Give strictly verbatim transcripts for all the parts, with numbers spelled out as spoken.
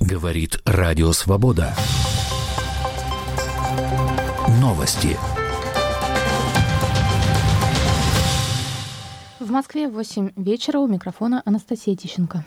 Говорит Радио Свобода. Новости. В Москве в восемь вечера. У микрофона Анастасия Тищенко.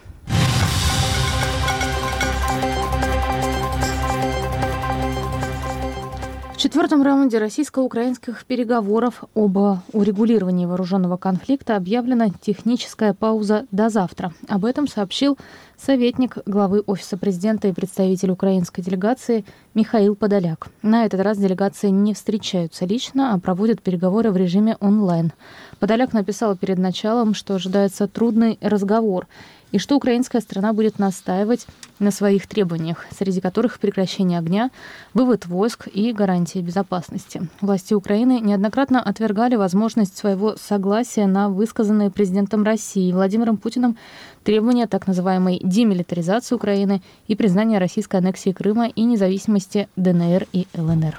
В четвертом раунде российско-украинских переговоров об урегулировании вооруженного конфликта объявлена техническая пауза до завтра. Об этом сообщил советник главы Офиса президента и представитель украинской делегации Михаил Подоляк. На этот раз делегации не встречаются лично, а проводят переговоры в режиме онлайн. Подоляк написал перед началом, что ожидается трудный разговор и что украинская сторона будет настаивать на своих требованиях, среди которых прекращение огня, вывод войск и гарантии безопасности. Власти Украины неоднократно отвергали возможность своего согласия на высказанные президентом России Владимиром Путиным требования так называемой демилитаризации Украины и признания российской аннексии Крыма и независимости ДНР и ЛНР.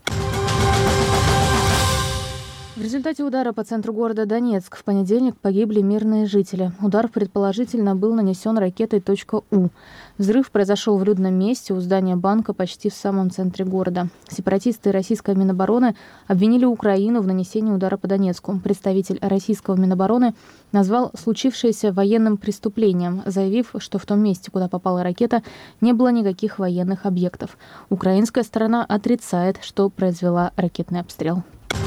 В результате удара по центру города Донецк в понедельник погибли мирные жители. Удар предположительно был нанесен ракетой .У. Взрыв произошел в людном месте у здания банка почти в самом центре города. Сепаратисты российской Минобороны обвинили Украину в нанесении удара по Донецку. Представитель российского Минобороны назвал случившееся военным преступлением, заявив, что в том месте, куда попала ракета, не было никаких военных объектов. Украинская сторона отрицает, что произвела ракетный обстрел.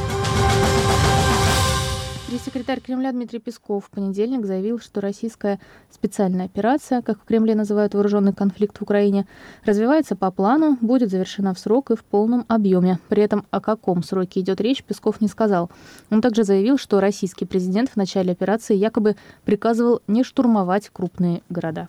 Пресс-секретарь Кремля Дмитрий Песков в понедельник заявил, что российская специальная операция, как в Кремле называют вооруженный конфликт в Украине, развивается по плану, будет завершена в срок и в полном объеме. При этом о каком сроке идет речь, Песков не сказал. Он также заявил, что российский президент в начале операции якобы приказывал не штурмовать крупные города.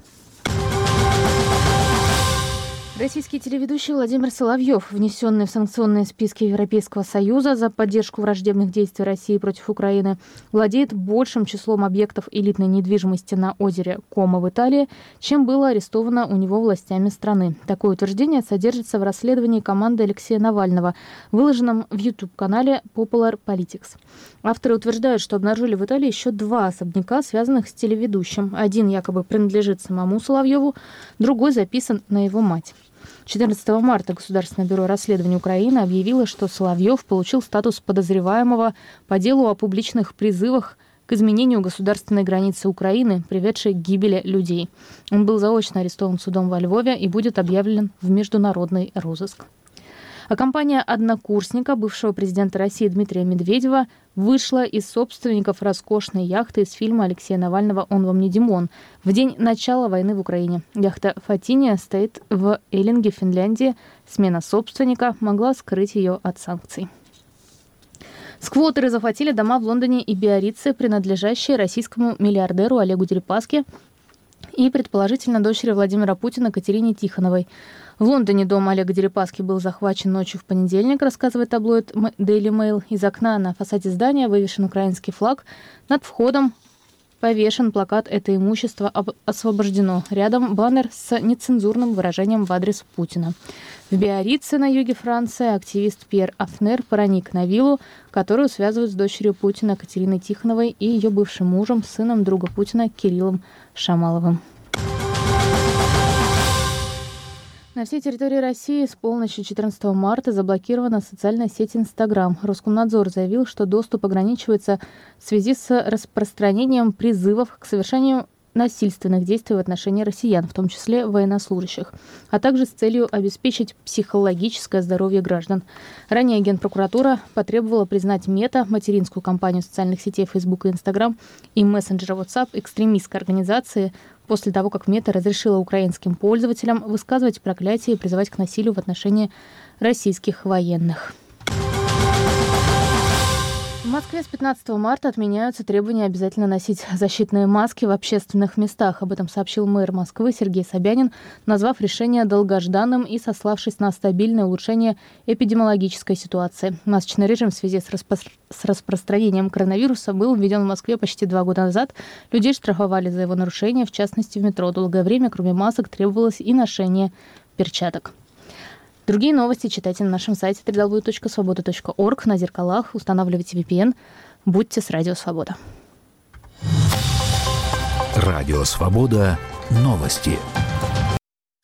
Российский телеведущий Владимир Соловьев, внесенный в санкционные списки Европейского Союза за поддержку враждебных действий России против Украины, владеет большим числом объектов элитной недвижимости на озере Комо в Италии, чем было арестовано у него властями страны. Такое утверждение содержится в расследовании команды Алексея Навального, выложенном в YouTube-канале Popular Politics. Авторы утверждают, что обнаружили в Италии еще два особняка, связанных с телеведущим. Один якобы принадлежит самому Соловьеву, другой записан на его мать. четырнадцатого марта Государственное бюро расследований Украины объявило, что Соловьев получил статус подозреваемого по делу о публичных призывах к изменению государственной границы Украины, приведшей к гибели людей. Он был заочно арестован судом во Львове и будет объявлен в международный розыск. А компания однокурсника бывшего президента России Дмитрия Медведева вышла из собственников роскошной яхты из фильма Алексея Навального «Он вам не Димон» в день начала войны в Украине. Яхта «Фатиния» стоит в Эллинге, Финляндии. Смена собственника могла скрыть ее от санкций. Сквотеры захватили дома в Лондоне и Биаррице, принадлежащие российскому миллиардеру Олегу Дерипаске и, предположительно, дочери Владимира Путина Катерине Тихоновой. В Лондоне дом Олега Дерипаски был захвачен ночью в понедельник, рассказывает таблоид Daily Mail. Из окна на фасаде здания вывешен украинский флаг. Над входом повешен плакат «Это имущество освобождено». Рядом баннер с нецензурным выражением в адрес Путина. В Биаррице на юге Франции активист Пьер Афнер проник на виллу, которую связывают с дочерью Путина Катериной Тихоновой и ее бывшим мужем, сыном друга Путина Кириллом Шамаловым. На всей территории России с полночи четырнадцатого марта заблокирована социальная сеть Инстаграм. Роскомнадзор заявил, что доступ ограничивается в связи с распространением призывов к совершению насильственных действий в отношении россиян, в том числе военнослужащих, а также с целью обеспечить психологическое здоровье граждан. Ранее Генпрокуратура потребовала признать Мета, материнскую компанию социальных сетей Facebook и Instagram, и мессенджера WhatsApp экстремистской организацией, после того, как Мета разрешила украинским пользователям высказывать проклятия и призывать к насилию в отношении российских военных. В Москве с пятнадцатого марта отменяются требования обязательно носить защитные маски в общественных местах. Об этом сообщил мэр Москвы Сергей Собянин, назвав решение долгожданным и сославшись на стабильное улучшение эпидемиологической ситуации. Масочный режим в связи с, распро- с распространением коронавируса был введен в Москве почти два года назад. Людей штрафовали за его нарушение, в частности в метро. Долгое время, кроме масок, требовалось и ношение перчаток. Другие новости читайте на нашем сайте дабл ю дабл ю дабл ю точка свобода точка орг, на зеркалах, устанавливайте ви пи эн. Будьте с Радио Свобода. Радио Свобода. Новости.